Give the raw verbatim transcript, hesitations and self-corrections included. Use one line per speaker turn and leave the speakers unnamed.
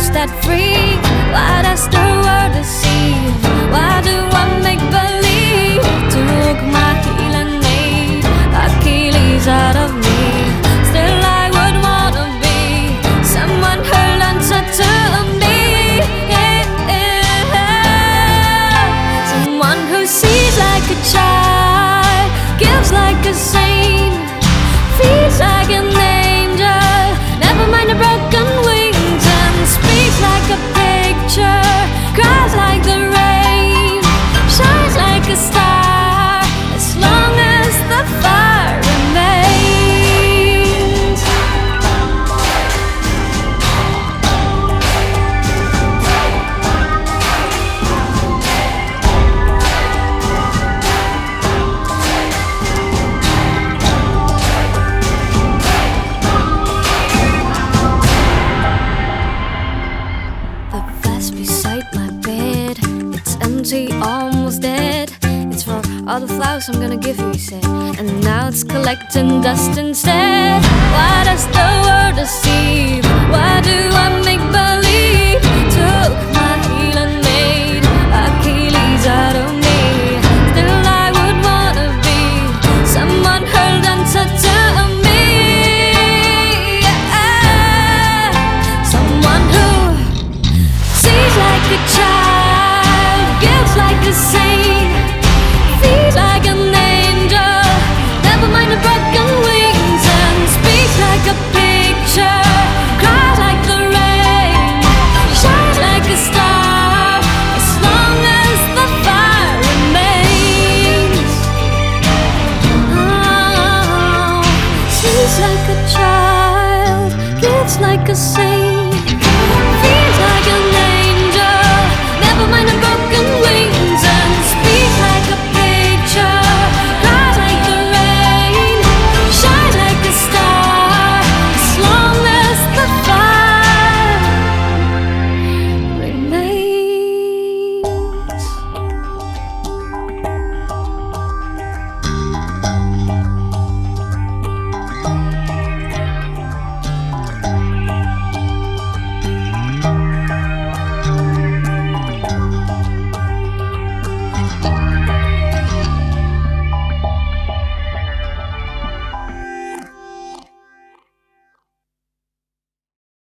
that freak? Why does the world deceive? Why do I make believe? Took my healing made Achilles out of me. Still I would wanna be someone who learns to me. Yeah, yeah. Someone who sees like a child, gives like a saint, feels like an angel, never mind the broken wings, and speaks like a picture, cries like the rain, shines like a star, as long as the fire remains. The vase beside my bed, it's empty, almost dead. It's for all the flowers I'm gonna give you, he said, and now it's collecting dust instead. Why does the world deceive? Why do I make believe? Took my healing made Achilles out of me. Still I would wanna be someone held onto to me. Yeah. Someone who sees like a child, gives like a saint, feels like an angel, never mind the broken wings, and speaks like a picture, cries like the rain, shines like a star, as long as the fire remains. Oh, sees like a child, gives like a saint,